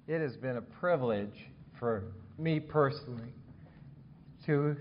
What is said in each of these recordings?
It has been a privilege for me personally to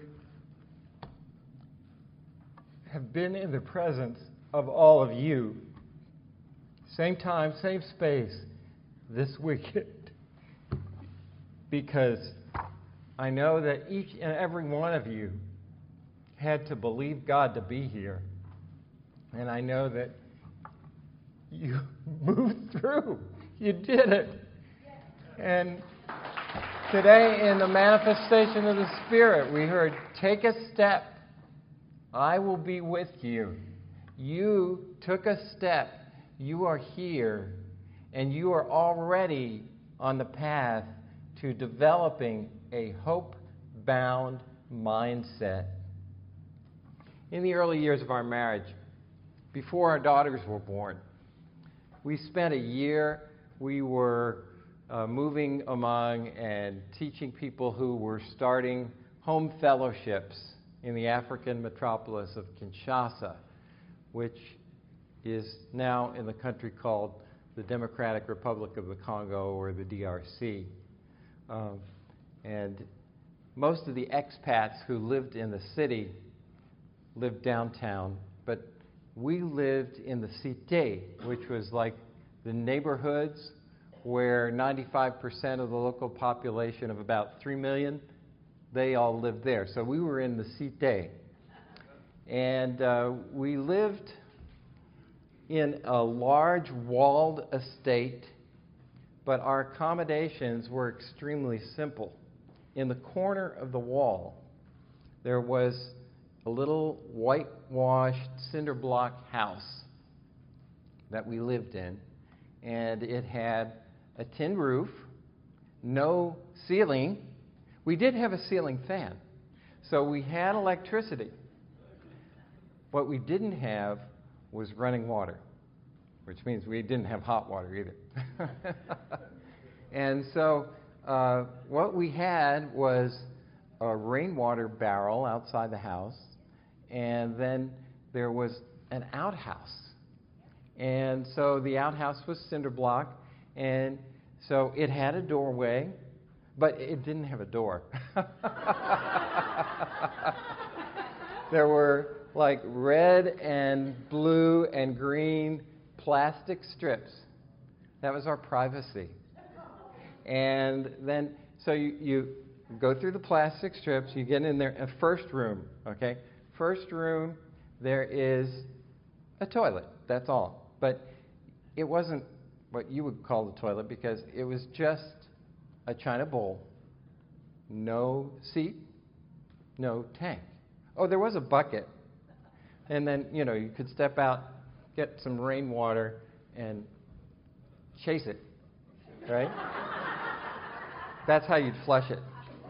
have been in the presence of all of you, same time, same space, this weekend, because I know that each and every one of you had to believe God to be here, and I know that you moved through. You did it. And today in the manifestation of the Spirit, we heard, take a step. I will be with you. You took a step. You are here. And you are already on the path to developing a hope-bound mindset. In the early years of our marriage, before our daughters were born, we spent a year, we were moving among and teaching people who were starting home fellowships in the African metropolis of Kinshasa, which is now in the country called the Democratic Republic of the Congo, or the DRC. And most of the expats who lived in the city lived downtown, but we lived in the Cité, which was like the neighborhoods where 95% of the local population of about 3 million, they all lived there. So we were in the Cité. And we lived in a large walled estate, but our accommodations were extremely simple. In the corner of the wall, there was a little whitewashed cinder block house that we lived in, and it had a tin roof, no ceiling. We did have a ceiling fan, so we had electricity. What we didn't have was running water, which means we didn't have hot water either. And so what we had was a rainwater barrel outside the house, and then there was an outhouse. And so the outhouse was cinder block, and so it had a doorway, but it didn't have a door. There were like red and blue and green plastic strips. That was our privacy. And then, so you go through the plastic strips, you get in there, a first room, okay? First room, there is a toilet, that's all. But it wasn't what you would call the toilet, because it was just a china bowl, no seat, no tank. Oh, there was a bucket. And then, you could step out, get some rainwater, and chase it, right? That's how you'd flush it.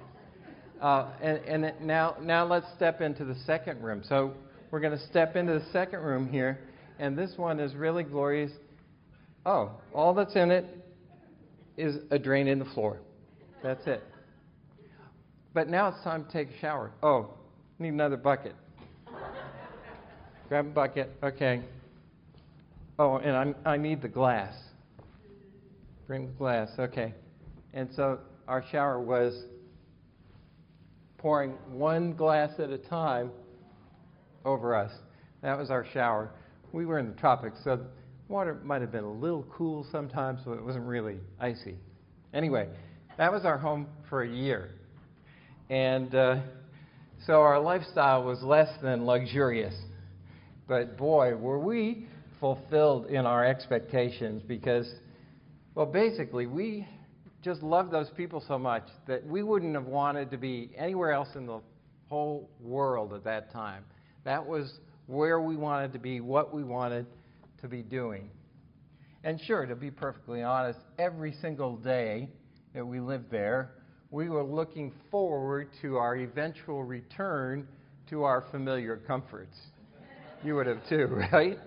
And now let's step into the second room. So we're going to step into the second room here, and this one is really glorious. Oh, all that's in it is a drain in the floor. That's it. But now it's time to take a shower. Oh, need another bucket. Grab a bucket. Okay. Oh, and I need the glass. Bring the glass. Okay. And so our shower was pouring one glass at a time over us. That was our shower. We were in the tropics, so water might have been a little cool sometimes, but it wasn't really icy. Anyway, that was our home for a year. And so our lifestyle was less than luxurious. But boy, were we fulfilled in our expectations, because, well, basically, we just loved those people so much that we wouldn't have wanted to be anywhere else in the whole world at that time. That was where we wanted to be, what we wanted to be doing. And sure, to be perfectly honest, every single day that we lived there, we were looking forward to our eventual return to our familiar comforts. You would have too, right?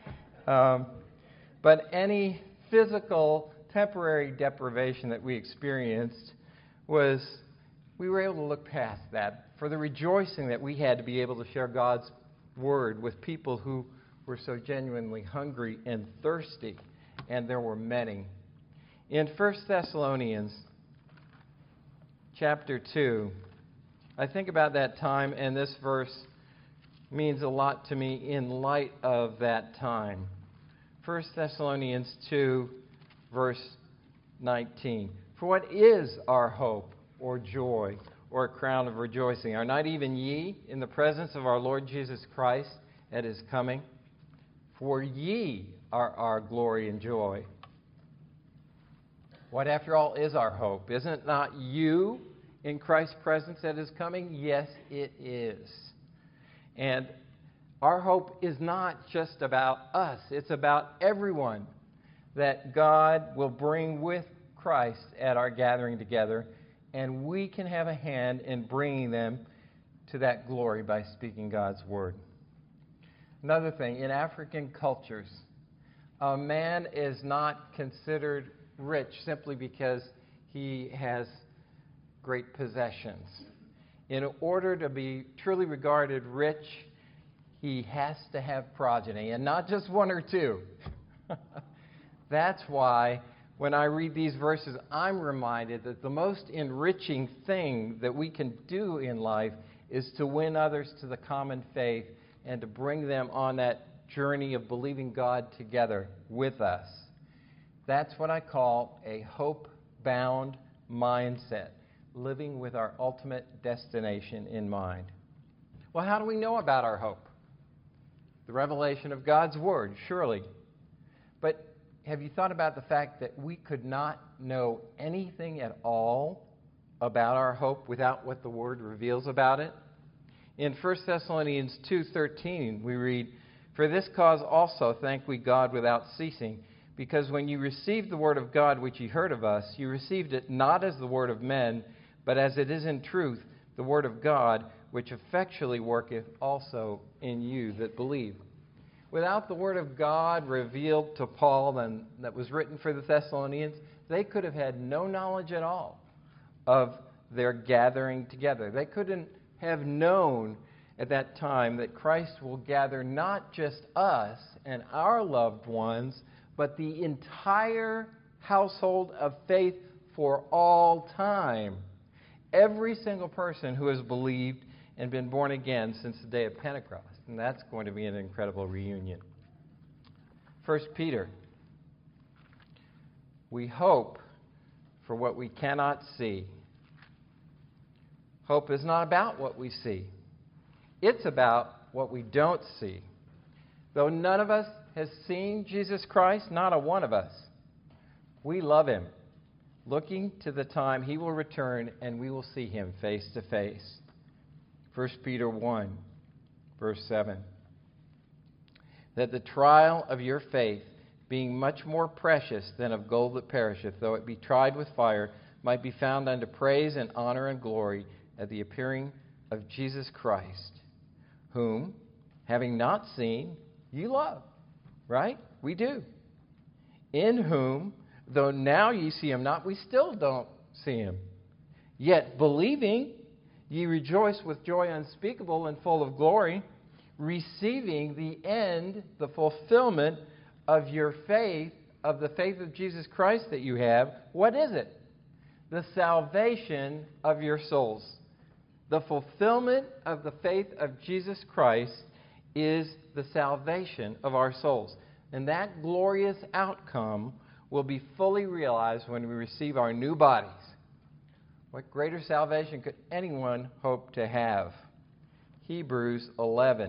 But any physical, temporary deprivation that we experienced was, we were able to look past that for the rejoicing that we had to be able to share God's word with people who were so genuinely hungry and thirsty, and there were many. In 1 Thessalonians chapter 2, I think about that time, and this verse means a lot to me in light of that time. 1 Thessalonians 2, verse 19. For what is our hope or joy or a crown of rejoicing? Are not even ye in the presence of our Lord Jesus Christ at his coming? For ye are our glory and joy. What, after all, is our hope? Isn't it not you in Christ's presence at his coming? Yes, it is. And our hope is not just about us. It's about everyone that God will bring with Christ at our gathering together, and we can have a hand in bringing them to that glory by speaking God's word. Another thing, in African cultures, a man is not considered rich simply because he has great possessions. In order to be truly regarded rich, he has to have progeny, and not just one or two. That's why when I read these verses, I'm reminded that the most enriching thing that we can do in life is to win others to the common faith and to bring them on that journey of believing God together with us. That's what I call a hope-bound mindset, living with our ultimate destination in mind. Well, how do we know about our hope? The revelation of God's Word, surely. But have you thought about the fact that we could not know anything at all about our hope without what the Word reveals about it? In 1 Thessalonians 2:13, we read, For this cause also thank we God without ceasing, because when you received the word of God which ye heard of us, you received it not as the word of men, but as it is in truth the word of God, which effectually worketh also in you that believe. Without the word of God revealed to Paul and that was written for the Thessalonians, they could have had no knowledge at all of their gathering together. They couldn't have known at that time that Christ will gather not just us and our loved ones, but the entire household of faith for all time. Every single person who has believed and been born again since the day of Pentecost. And that's going to be an incredible reunion. 1 Peter. We hope for what we cannot see. Hope is not about what we see. It's about what we don't see. Though none of us has seen Jesus Christ, not a one of us, we love him, looking to the time he will return and we will see him face to face. 1 Peter 1, verse 7. That the trial of your faith, being much more precious than of gold that perisheth, though it be tried with fire, might be found unto praise and honor and glory at the appearing of Jesus Christ, whom, having not seen, you love. Right? We do. In whom, though now ye see him not, we still don't see him. Yet believing, ye rejoice with joy unspeakable and full of glory, receiving the end, the fulfillment of your faith, of the faith of Jesus Christ that you have. What is it? The salvation of your souls. The fulfillment of the faith of Jesus Christ is the salvation of our souls. And that glorious outcome will be fully realized when we receive our new bodies. What greater salvation could anyone hope to have? Hebrews 11.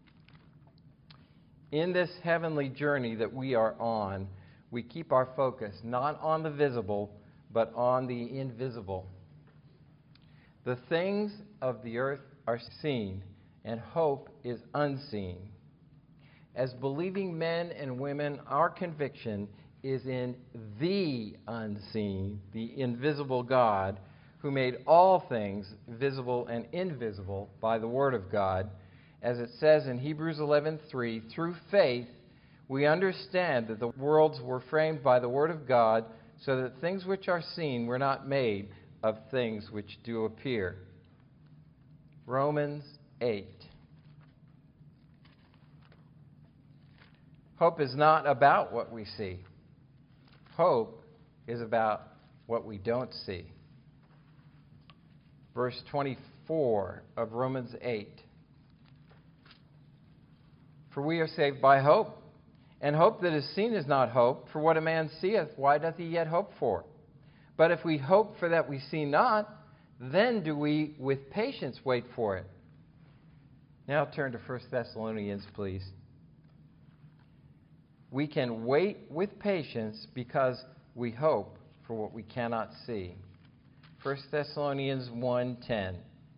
In this heavenly journey that we are on, we keep our focus not on the visible, but on the invisible. The things of the earth are seen, and hope is unseen. As believing men and women, our conviction is in the unseen, the invisible God, who made all things visible and invisible by the Word of God. As it says in Hebrews 11:3, through faith we understand that the worlds were framed by the Word of God, so that things which are seen were not made of things which do appear. Romans 8. Hope is not about what we see. Hope is about what we don't see. Verse 24 of Romans 8. For we are saved by hope. And hope that is seen is not hope. For what a man seeth, why doth he yet hope for? But if we hope for that we see not, then do we with patience wait for it. Now turn to 1 Thessalonians, please. We can wait with patience because we hope for what we cannot see. 1 Thessalonians 1:10.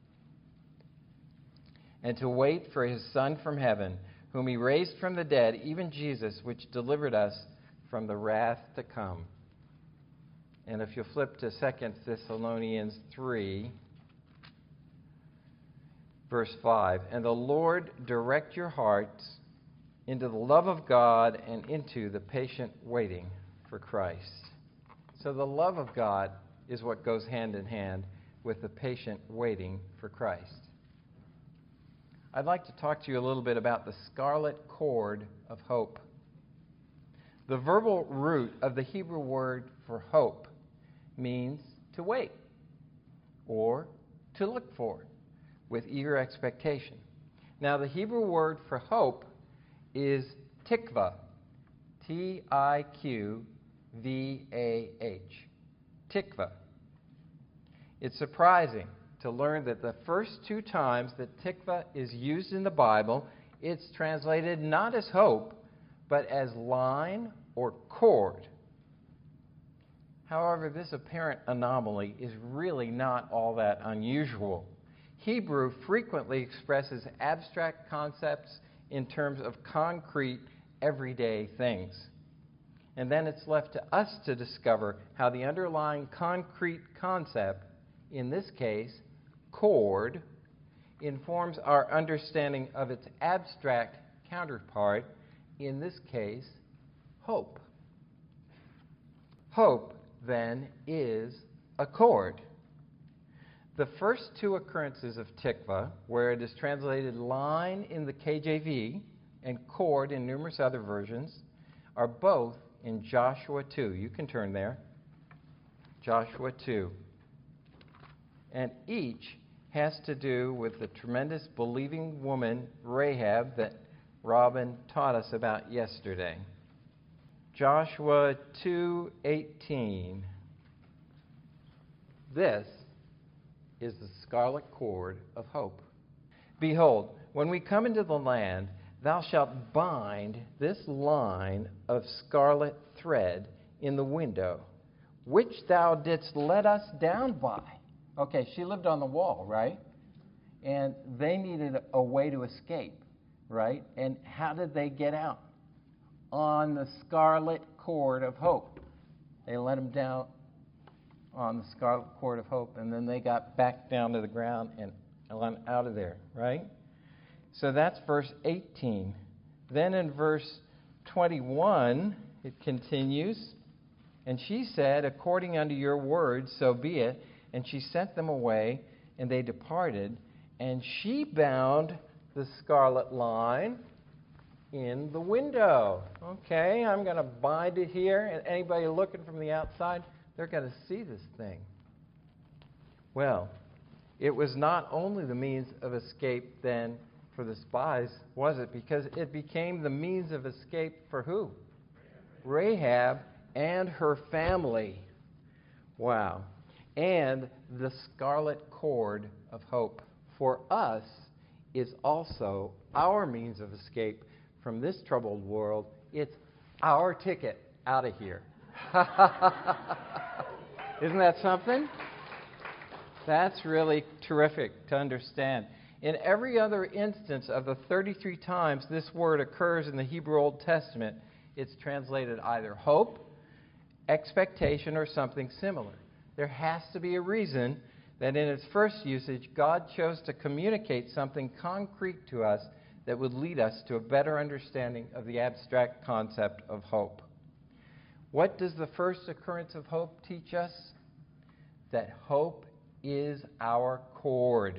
And to wait for his Son from heaven, whom he raised from the dead, even Jesus, which delivered us from the wrath to come. And if you flip to 2 Thessalonians 3, verse 5, and the Lord direct your hearts into the love of God and into the patient waiting for Christ. So the love of God is what goes hand in hand with the patient waiting for Christ. I'd like to talk to you a little bit about the scarlet cord of hope. The verbal root of the Hebrew word for hope means to wait or to look for with eager expectation. Now, the Hebrew word for hope is tikva, T-I-Q-V-A-H, tikva. It's surprising to learn that the first two times that tikva is used in the Bible, it's translated not as hope, but as line or cord. However, this apparent anomaly is really not all that unusual. Hebrew frequently expresses abstract concepts in terms of concrete, everyday things. And then it's left to us to discover how the underlying concrete concept, in this case, cord, informs our understanding of its abstract counterpart, in this case, hope. Hope, then, is a cord. The first two occurrences of tikva, where it is translated line in the KJV and cord in numerous other versions, are both in Joshua 2. You can turn there. Joshua 2. And each has to do with the tremendous believing woman, Rahab, that Robin taught us about yesterday. Joshua 2:18. This is the scarlet cord of hope. Behold, when we come into the land, thou shalt bind this line of scarlet thread in the window, which thou didst let us down by. Okay, she lived on the wall, right? And they needed a way to escape, right? And how did they get out? On the scarlet cord of hope. They let them down on the scarlet cord of hope, and then they got back down to the ground and on out of there, right? So that's verse 18. Then in verse 21, it continues, and she said, according unto your word, so be it. And she sent them away, and they departed, and she bound the scarlet line in the window. Okay, I'm going to bind it here, and anybody looking from the outside, they're going to see this thing. Well, it was not only the means of escape then for the spies, was it? Because it became the means of escape for who? Rahab and her family. Wow. And the scarlet cord of hope for us is also our means of escape from this troubled world. It's our ticket out of here. Isn't that something? That's really terrific to understand. In every other instance of the 33 times this word occurs in the Hebrew Old Testament, it's translated either hope, expectation, or something similar. There has to be a reason that in its first usage, God chose to communicate something concrete to us that would lead us to a better understanding of the abstract concept of hope. What does the first occurrence of hope teach us? That hope is our cord.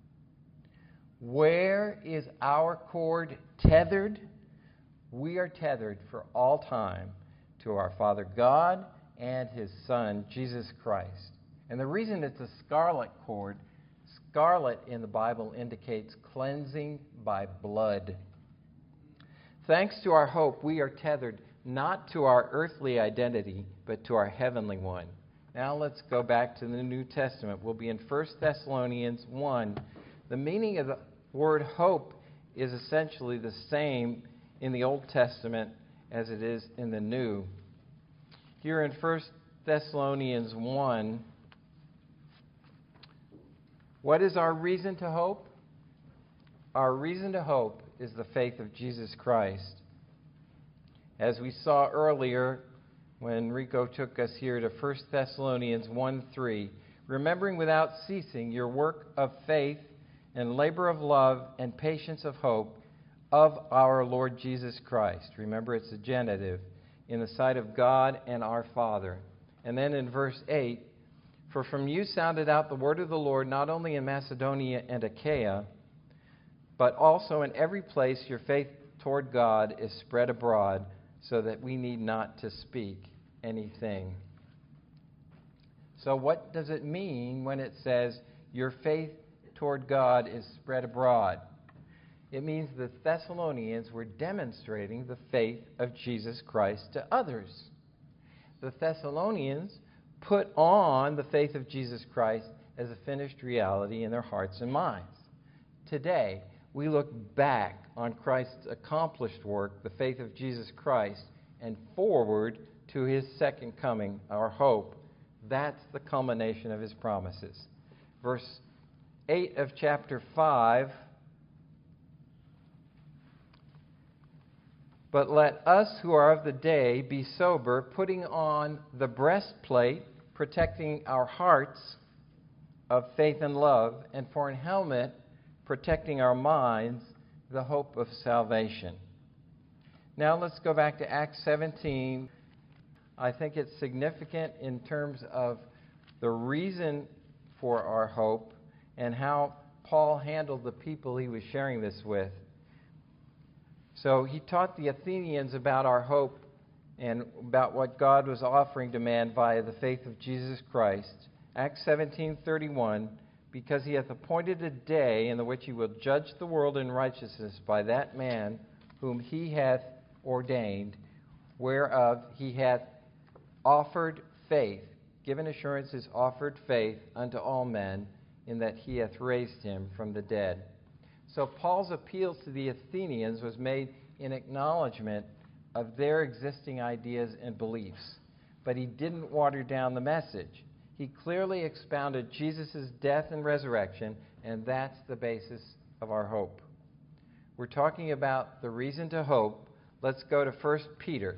Where is our cord tethered? We are tethered for all time to our Father God and his Son, Jesus Christ. And the reason it's a scarlet cord, scarlet in the Bible indicates cleansing by blood. Thanks to our hope, we are tethered not to our earthly identity, but to our heavenly one. Now let's go back to the New Testament. We'll be in 1 Thessalonians 1. The meaning of the word hope is essentially the same in the Old Testament as it is in the New. Here in 1 Thessalonians 1, what is our reason to hope? Our reason to hope is the faith of Jesus Christ. As we saw earlier when Rico took us here to 1 Thessalonians 1:3, remembering without ceasing your work of faith and labor of love and patience of hope of our Lord Jesus Christ. Remember, it's a genitive, in the sight of God and our Father. And then in verse 8, for from you sounded out the word of the Lord, not only in Macedonia and Achaia, but also in every place your faith toward God is spread abroad, so that we need not to speak anything. So what does it mean when it says your faith toward God is spread abroad? It means the Thessalonians were demonstrating the faith of Jesus Christ to others. The Thessalonians put on the faith of Jesus Christ as a finished reality in their hearts and minds. Today, we look back on Christ's accomplished work, the faith of Jesus Christ, and forward to his second coming, our hope. That's the culmination of his promises. Verse 8 of chapter 5, but let us who are of the day be sober, putting on the breastplate, protecting our hearts of faith and love, and for an helmet, protecting our minds, the hope of salvation. Now let's go back to Acts 17. I think it's significant in terms of the reason for our hope and how Paul handled the people he was sharing this with. So he taught the Athenians about our hope and about what God was offering to man via the faith of Jesus Christ. Acts 17:31, because he hath appointed a day in the which he will judge the world in righteousness by that man whom he hath ordained, whereof he hath offered faith, given assurance is offered faith unto all men, in that he hath raised him from the dead. So Paul's appeals to the Athenians was made in acknowledgement of their existing ideas and beliefs. But he didn't water down the message. He clearly expounded Jesus' death and resurrection, and that's the basis of our hope. We're talking about the reason to hope. Let's go to 1 Peter.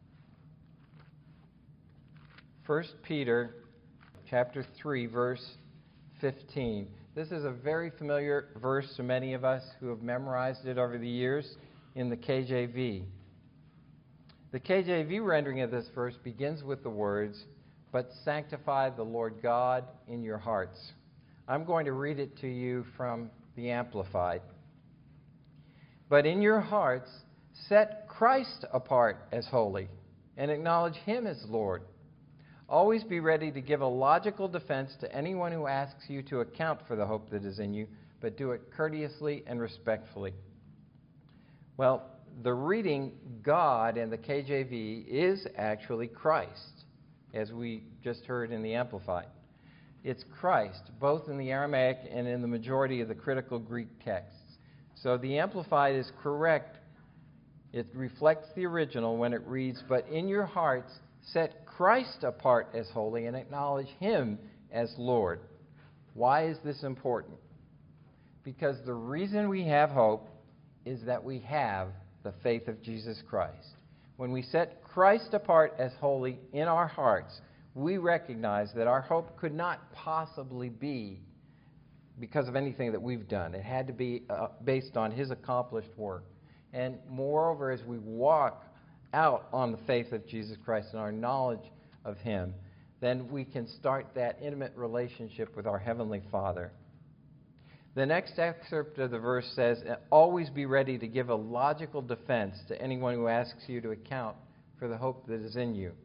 1 Peter chapter 3, verse 15. This is a very familiar verse to many of us who have memorized it over the years in the KJV. The KJV rendering of this verse begins with the words, but sanctify the Lord God in your hearts. I'm going to read it to you from the Amplified. But in your hearts, set Christ apart as holy and acknowledge him as Lord. Always be ready to give a logical defense to anyone who asks you to account for the hope that is in you, but do it courteously and respectfully. Well, the reading God in the KJV is actually Christ, as we just heard in the Amplified. It's Christ, both in the Aramaic and in the majority of the critical Greek texts. So the Amplified is correct. It reflects the original when it reads, but in your hearts set Christ apart as holy and acknowledge him as Lord. Why is this important? Because the reason we have hope is that we have the faith of Jesus Christ. When we set Christ apart as holy in our hearts, we recognize that our hope could not possibly be because of anything that we've done. It had to be based on his accomplished work. And moreover, as we walk out on the faith of Jesus Christ and our knowledge of him, then we can start that intimate relationship with our Heavenly Father. The next excerpt of the verse says, always be ready to give a logical defense to anyone who asks you to account for the hope that is in you.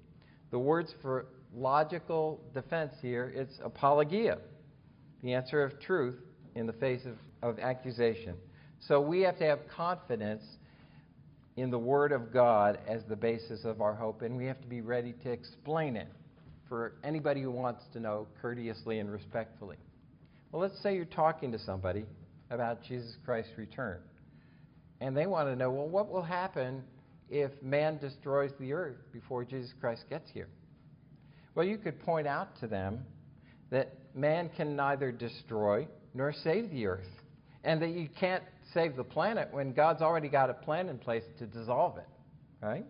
The words for logical defense here, it's apologia, the answer of truth in the face of accusation. So we have to have confidence in the Word of God as the basis of our hope, and we have to be ready to explain it for anybody who wants to know courteously and respectfully. Well, let's say you're talking to somebody about Jesus Christ's return, and they want to know, well, what will happen if man destroys the earth before Jesus Christ gets here? Well, you could point out to them that man can neither destroy nor save the earth, and that you can't save the planet when God's already got a plan in place to dissolve it, right?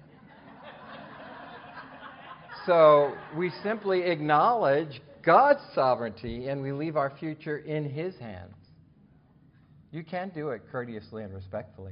So we simply acknowledge God's sovereignty and we leave our future in His hands. You can do it courteously and respectfully.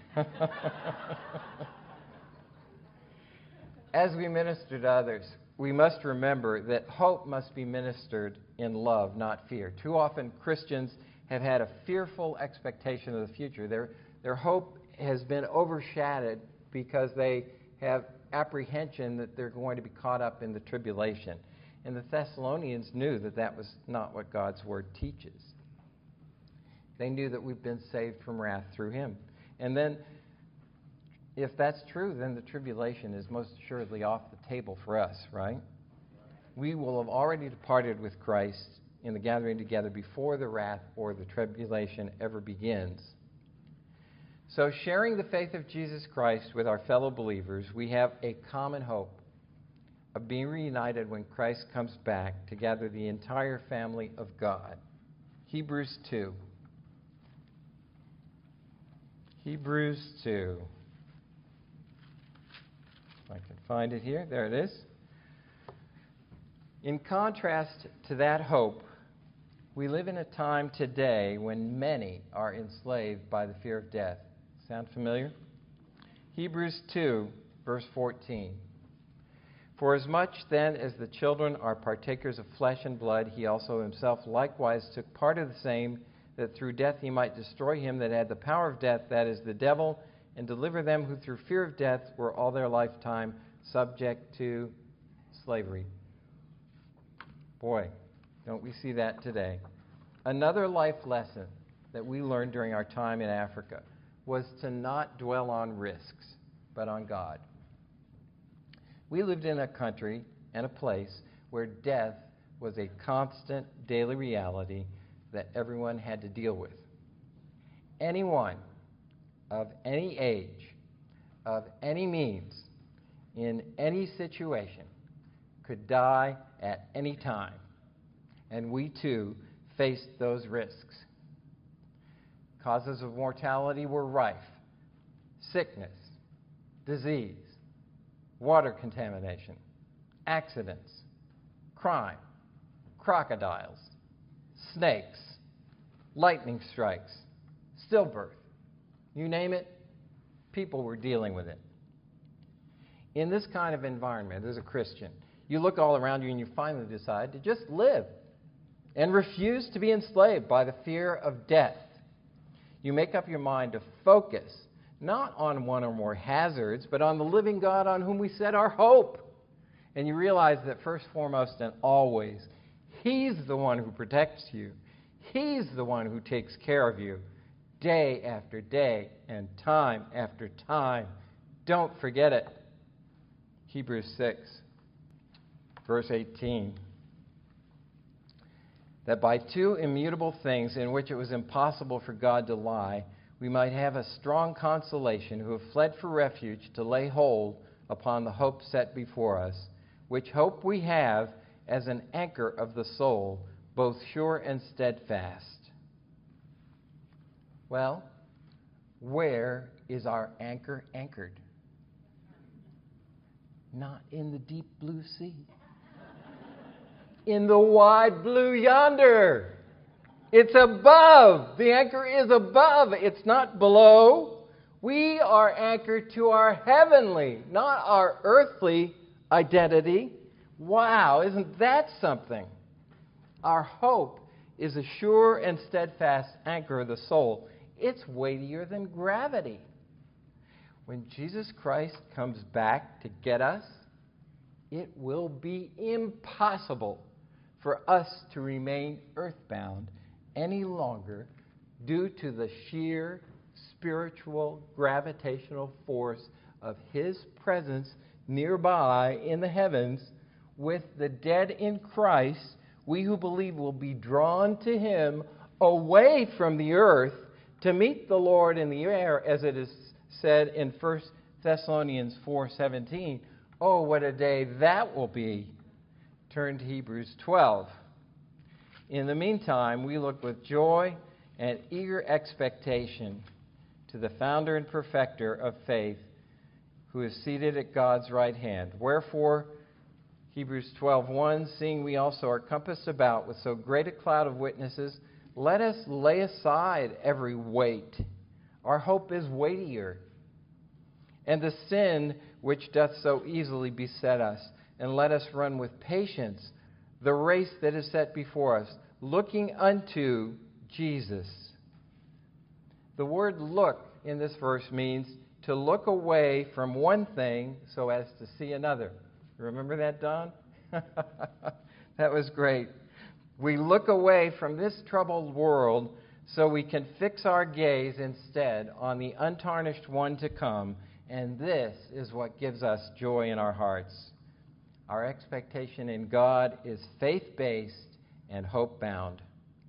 As we minister to others, we must remember that hope must be ministered in love, not fear. Too often Christians have had a fearful expectation of the future. Their hope has been overshadowed because they have apprehension that they're going to be caught up in the tribulation. And the Thessalonians knew that that was not what God's Word teaches. They knew that we've been saved from wrath through Him. And then, if that's true, then the tribulation is most assuredly off the table for us, right? We will have already departed with Christ in the gathering together before the wrath or the tribulation ever begins. So, sharing the faith of Jesus Christ with our fellow believers, we have a common hope of being reunited when Christ comes back to gather the entire family of God. Hebrews 2. Hebrews 2. If I can find it here. There it is. In contrast to that hope, we live in a time today when many are enslaved by the fear of death. Sound familiar? Hebrews 2, verse 14. For as much then as the children are partakers of flesh and blood, he also himself likewise took part of the same, that through death he might destroy him that had the power of death, that is, the devil, and deliver them who through fear of death were all their lifetime subject to slavery. Boy, don't we see that today? Another life lesson that we learned during our time in Africa was to not dwell on risks, but on God. We lived in a country and a place where death was a constant daily reality that everyone had to deal with. Anyone of any age, of any means, in any situation, could die at any time. And we too faced those risks. Causes of mortality were rife: sickness, disease, water contamination, accidents, crime, crocodiles, snakes, lightning strikes, stillbirth. You name it, people were dealing with it. In this kind of environment, as a Christian, you look all around you and you finally decide to just live and refuse to be enslaved by the fear of death. You make up your mind to focus not on one or more hazards, but on the living God on whom we set our hope. And you realize that first, foremost, and always, He's the one who protects you. He's the one who takes care of you day after day and time after time. Don't forget it. Hebrews 6, verse 18. That by two immutable things in which it was impossible for God to lie, we might have a strong consolation who have fled for refuge to lay hold upon the hope set before us, which hope we have as an anchor of the soul, both sure and steadfast. Well, where is our anchor anchored? Not in the deep blue sea. In the wide blue yonder. It's above. The anchor is above. It's not below. We are anchored to our heavenly, not our earthly identity. Wow, isn't that something? Our hope is a sure and steadfast anchor of the soul. It's weightier than gravity. When Jesus Christ comes back to get us, it will be impossible for us to remain earthbound any longer due to the sheer spiritual gravitational force of His presence nearby in the heavens. With the dead in Christ, we who believe will be drawn to Him away from the earth to meet the Lord in the air, as it is said in 1 Thessalonians 4:17. Oh, what a day that will be. Turn to Hebrews 12. In the meantime, we look with joy and eager expectation to the founder and perfecter of faith, who is seated at God's right hand. Wherefore, Hebrews 12:1, seeing we also are compassed about with so great a cloud of witnesses, let us lay aside every weight. Our hope is weightier. And the sin which doth so easily beset us, and let us run with patience the race that is set before us, looking unto Jesus. The word look in this verse means to look away from one thing so as to see another. Remember that, Don? That was great. We look away from this troubled world so we can fix our gaze instead on the untarnished one to come, and this is what gives us joy in our hearts. Our expectation in God is faith-based and hope-bound.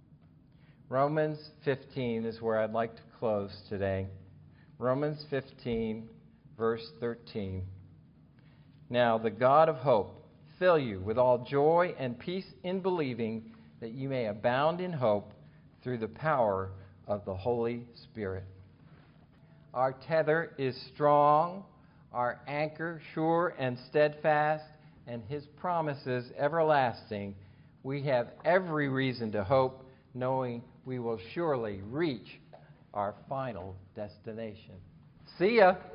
Romans 15 is where I'd like to close today. Romans 15, verse 13. Now the God of hope fill you with all joy and peace in believing, that you may abound in hope through the power of the Holy Spirit. Our tether is strong, our anchor sure and steadfast, and His promises everlasting. We have every reason to hope, knowing we will surely reach our final destination. See ya!